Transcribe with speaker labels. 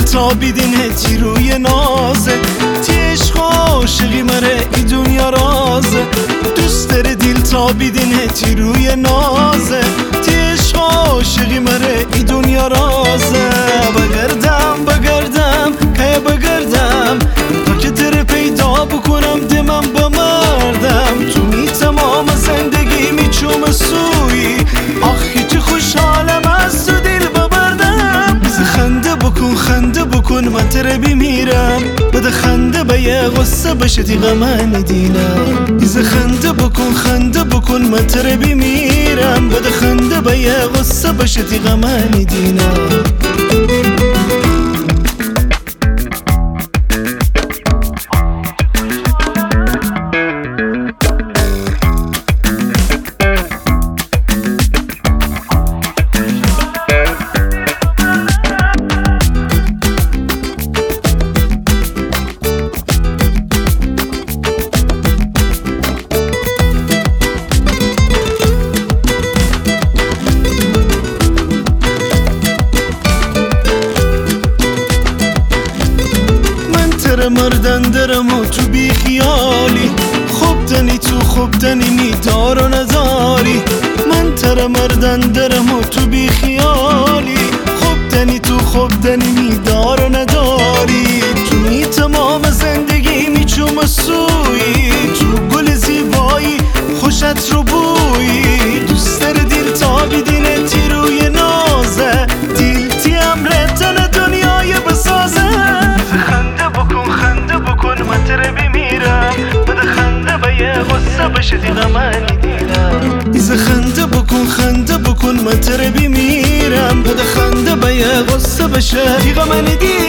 Speaker 1: تابیدینه تی روی نازه تی عشق عاشقی مره ای دنیا رازه دوست داره دل تابیدینه تی روی نازه تی عشق عاشقی مره ای دنیا رازه بگردم که بگردم تا که تر پیدا بکنم دمم بمردم تو می تمام زندگی می چوم سوی آخی چه خوشحالم از تو دل ببردم خنده بکن من تره بمیرم بده خنده به یه غصه بشه تی غمن دیلم ایزه خنده بکن من تره بمیرم بده خنده به یه غصه بشه تی غمن دیلم مردن درم و تو بی خیالی خوب دنی می دار و نداری من تر مردن درم و تو بی خیالی خوب دنی می دار و نداری تو می تمام زندگی می چوم سوی تو گل زیبایی خوشت رو بویی دوست داره دل تابیدینه تی روی نازه دل تی امرتن دنیای بسازه خنده بکن من تره بمیرم بده خنده به یه غصه بشه تی غمنی دیلم ایزه خنده بکن من تره بمیرم بده خنده به یه غصه بشه تی غمنی دیلم